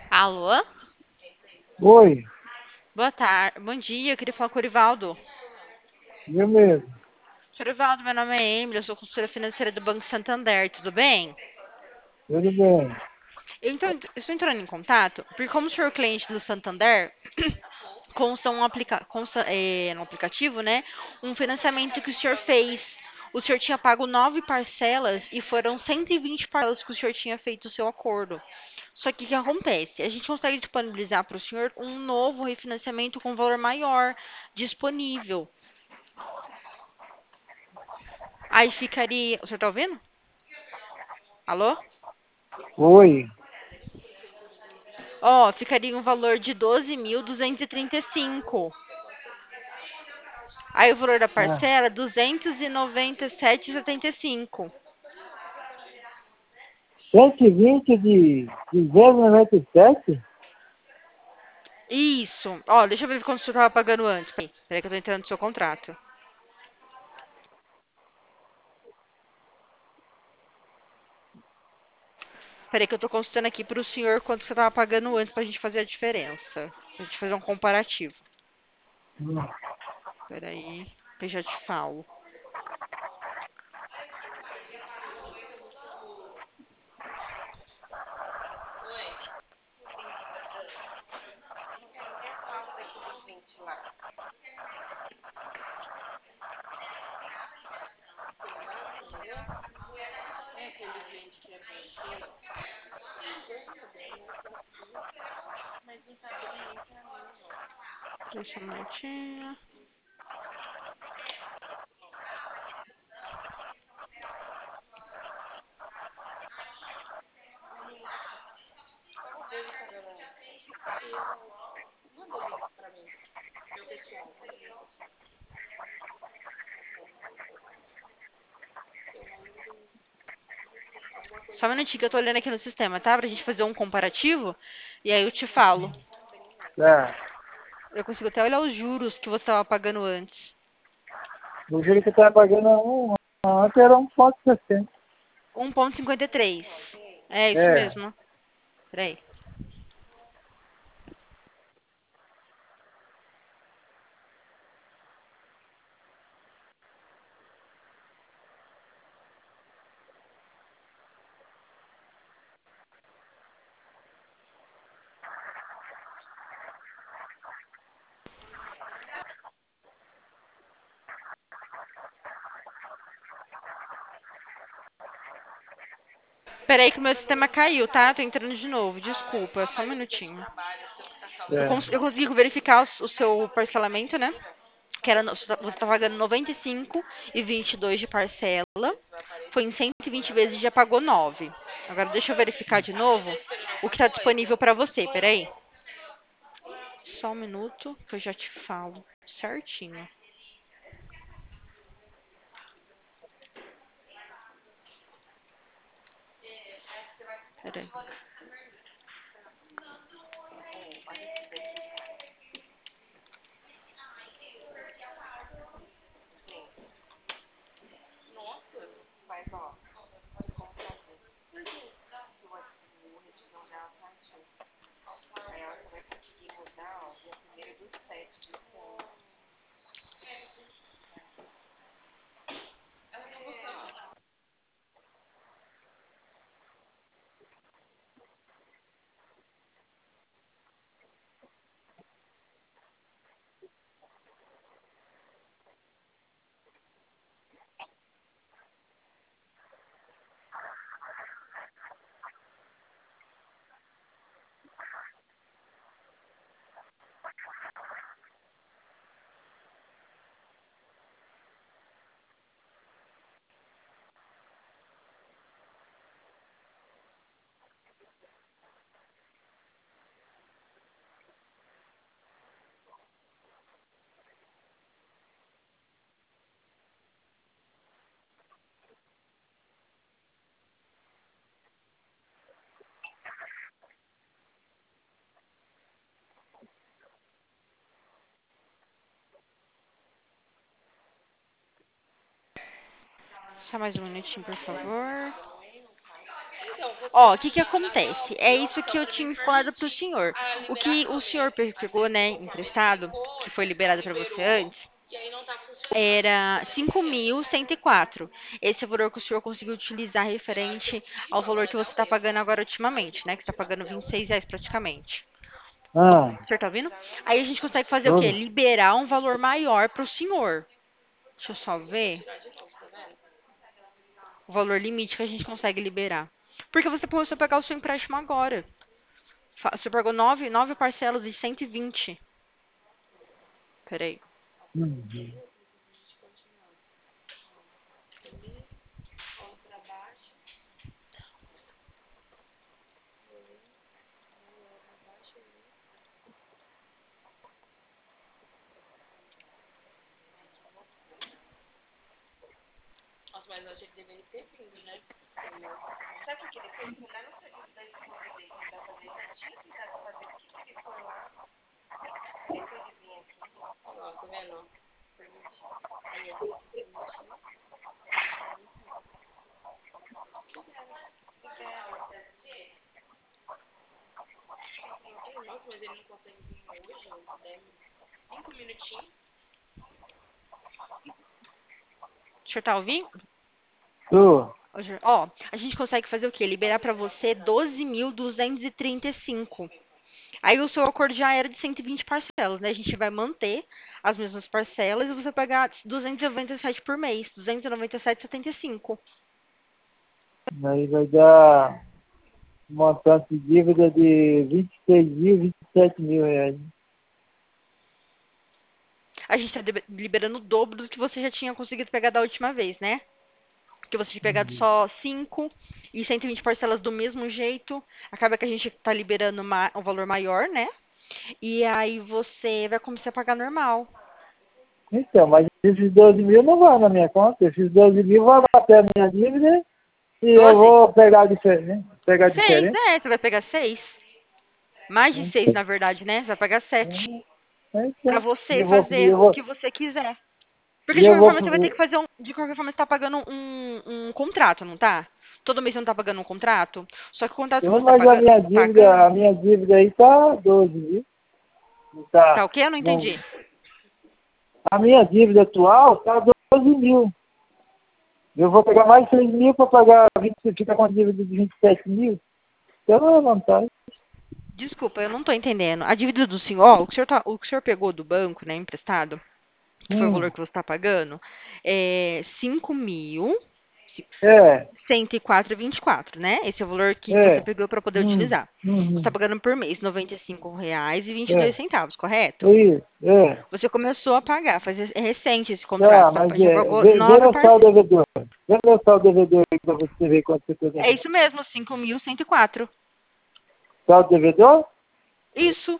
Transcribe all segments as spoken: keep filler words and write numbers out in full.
Alô? Oi, Boa tarde. Bom dia, eu queria falar com o Orivaldo. eu mesmo. Senhor Orivaldo, meu nome é Emily, eu sou consultora financeira do Banco Santander, tudo bem? Tudo bem. Eu, então, eu estou entrando em contato, porque como o senhor é cliente do Santander, consta um aplica consta, é, no aplicativo, né, um financiamento que o senhor fez. O senhor tinha pago nove parcelas e foram cento e vinte parcelas que o senhor tinha feito o seu acordo. Só que o que acontece? A gente consegue disponibilizar para o senhor um novo refinanciamento com valor maior disponível. Aí ficaria. O senhor tá ouvindo? Alô? Oi. Ó, ficaria um valor de doze mil duzentos e trinta e cinco. Aí o valor da Ah, parcela, duzentos e noventa e sete vírgula setenta e cinco. cento e vinte de, de zero vírgula noventa e sete? Isso. Ó, deixa eu ver quanto o senhor tava pagando antes. Peraí, peraí que eu tô entrando no seu contrato. Peraí que eu tô consultando aqui pro senhor quanto você tava pagando antes pra gente fazer a diferença. Pra gente fazer um comparativo. Hum. Peraí, que eu já te falo. Deixa um minutinho. Só um minutinho que eu tô olhando aqui no sistema, tá? Pra gente fazer um comparativo. E aí eu te falo. Tá. Eu consigo até olhar os juros que você estava pagando antes. O juro que eu estava pagando um, antes era um ponto sessenta. um vírgula cinquenta e três. É isso É. mesmo. Peraí. Peraí que o meu sistema caiu, tá? Tô entrando de novo. Desculpa, só um minutinho. Eu, cons É. eu consigo verificar o, o seu parcelamento, né? Que era, no- você tá você tá pagando noventa e cinco e vinte e dois de parcela. Foi em cento e vinte vezes e já pagou nove. Agora deixa eu verificar de novo o que está disponível para você. Peraí. Só um minuto que eu já te falo certinho. Peraí. Só mais um minutinho, por favor. Ó, o que que acontece? É isso que eu tinha falado pro senhor. O que o senhor pe- pegou, né, emprestado, que foi liberado para você antes, era cinco mil cento e quatro. Esse é o valor que o senhor conseguiu utilizar referente ao valor que você está pagando agora ultimamente, né? Que está pagando vinte e seis reais praticamente. Ah, O senhor tá ouvindo? Aí a gente consegue fazer o quê? tudo. Liberar um valor maior para o senhor. Deixa eu só ver o valor limite que a gente consegue liberar. Porque você começou a pegar o seu empréstimo agora. Fa- Você pagou nove, nove parcelas de cento e vinte. Peraí. Uhum. O senhor tá ouvindo? Tu. Ô, senhor, ó, a gente consegue fazer o quê? Liberar para você doze mil duzentos e trinta e cinco. Aí o seu acordo já era de cento e vinte parcelas, né? A gente vai manter as mesmas parcelas e você vai pagar duzentos e noventa e sete por mês. duzentos e noventa e sete e setenta e cinco. Aí vai dar um montante de dívida de vinte e seis mil, vinte e sete mil reais. A gente está liberando o dobro do que você já tinha conseguido pegar da última vez, né? Porque você tinha pegado Uhum. só cinco e cento e vinte parcelas do mesmo jeito. Acaba que a gente está liberando ma- um valor maior, né? E aí você vai começar a pagar normal. Então, mas esses doze mil não vão na minha conta. Esses doze mil vão até a minha dívida e eu Doze? vou pegar a diferença. Pegar a Seis, diferença. é, você vai pegar seis. Mais de seis, Então, na verdade, né? Você vai pagar sete. Pra então, e você eu vou, e fazer eu o vou, que você quiser. Porque e de eu qualquer forma você vai ter vou, que fazer um. De qualquer forma você tá pagando um, um contrato, não tá? Todo mês você não tá pagando um contrato? Só que o contrato que eu, você tá mas a pagando, minha dívida, pagando a minha dívida aí tá doze mil. Não tá tá, o quê? Eu não não, entendi. a minha dívida atual tá doze mil. Eu vou pegar mais seis mil para pagar vinte, fica com a dívida de vinte e sete mil. Então não é vantagem. Desculpa, eu não tô entendendo. A dívida do senhor, ó, o que o senhor, tá, o que o senhor pegou do banco, né, emprestado, que foi o Hum, valor que você tá pagando, é cinco mil é, cento e quatro e vinte e quatro, né? Esse é o valor que você é. pegou para poder Hum, utilizar. Você está uhum, pagando por mês noventa e cinco reais e vinte e dois é. centavos, correto? É isso, é. Você começou a pagar, faz é recente esse contrato, Tá, você mas já é, pagou vê, vê nove no sal parcelas. devedor. Vê no sal devedor aí para você ver quanto você tem. É isso mesmo, cinco mil cento e quatro. Sal devedor? Isso.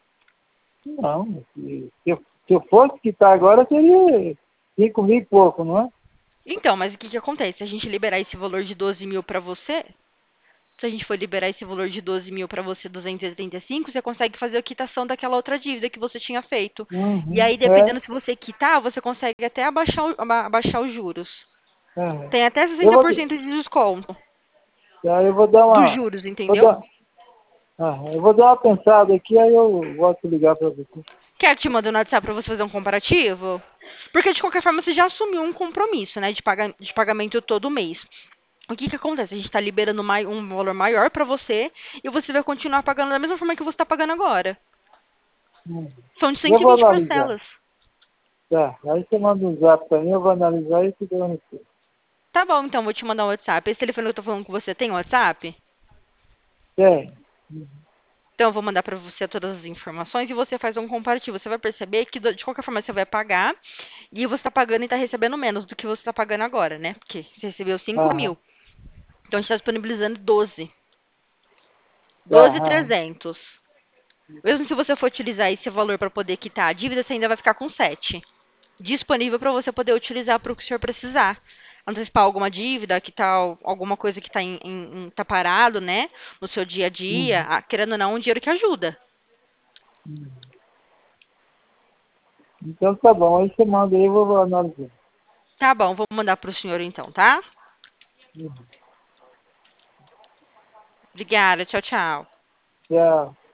Não, se, se eu, se eu fosse quitar agora, seria cinco mil e pouco, não é? Então, mas o que que acontece? Se a gente liberar esse valor de doze mil para você, se a gente for liberar esse valor de doze mil para você, duzentos e trinta e cinco, você consegue fazer a quitação daquela outra dívida que você tinha feito. E Uhum, aí, é, dependendo se você quitar, você consegue até abaixar, o- aba- abaixar os juros. é. Tem até Eu sessenta vou, por cento de desconto tá, eu vou dar dos uma, juros, vou entendeu? dar, ah, eu vou dar uma pensada aqui, aí eu volto a ligar para você. Quer que te mande no WhatsApp para você fazer um comparativo? Porque de qualquer forma você já assumiu um compromisso, né, de, paga- de pagamento todo mês. O que que acontece? A gente está liberando mai- um valor maior para você e você vai continuar pagando da mesma forma que você está pagando agora. Hum. São de Eu cento e vou vinte analisar. parcelas. Tá, aí você manda um zap para mim, eu vou analisar e te dou um retorno. Tá bom, então vou te mandar um WhatsApp. Esse telefone que eu tô falando com você tem WhatsApp? Tem. Então eu vou mandar para você todas as informações e você faz um comparativo. Você vai perceber que do- de qualquer forma você vai pagar e você está pagando e está recebendo menos do que você está pagando agora, né? Porque você recebeu cinco Aham, mil. Então a gente está disponibilizando doze. tá, doze mil e aham. trezentos. Mesmo se você for utilizar esse valor para poder quitar a dívida, você ainda vai ficar com sete disponível para você poder utilizar para o que o senhor precisar. Antecipar alguma dívida, que tal alguma coisa que está em, em- em- tá parado, né? No seu dia a dia, Uhum. ah, querendo ou não, um dinheiro que ajuda. Então tá bom, aí você manda aí, eu vou analisar. Tá bom, vou mandar para o senhor então, tá? Uhum. Obrigada, tchau, tchau. Tchau.